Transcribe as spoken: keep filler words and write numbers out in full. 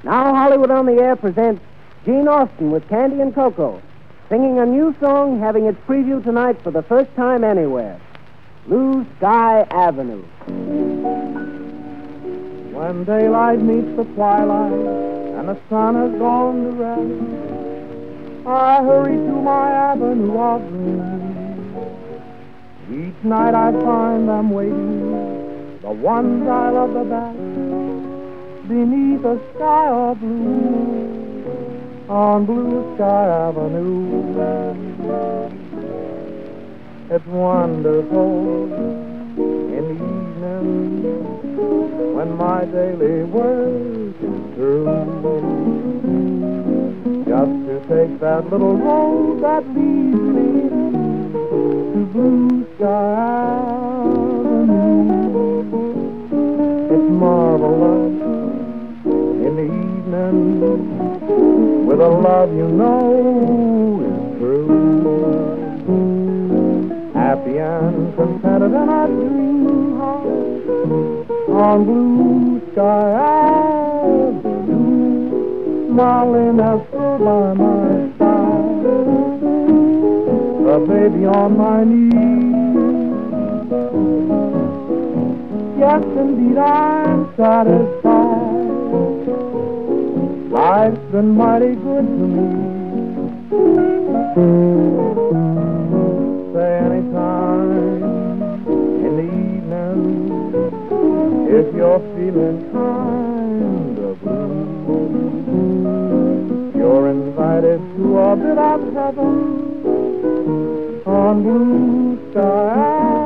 Now Hollywood on the Air presents Gene Austin with Candy and Coco, singing a new song having its preview tonight for the first time anywhere, Blue Sky Avenue. When daylight meets the twilight and the sun has gone to rest, I hurry to my avenue of dreams. Each night I find them waiting, the ones I love the best, beneath a sky of blue, on Blue Sky Avenue. It's wonderful in the evening when my daily work is through, just to take that little road that leads me to Blue Sky Avenue. It's marvelous in the evening with a love you know is true. Happy and contented in our dream house on Blue Sky Avenue. Marlene has stood by my side, the baby on my knee. Yes, indeed, I'm satisfied. Life's been mighty good to me. Say anytime in the evening, if you're feeling kind of blue, you're invited to a bit of heaven on Blue Sky.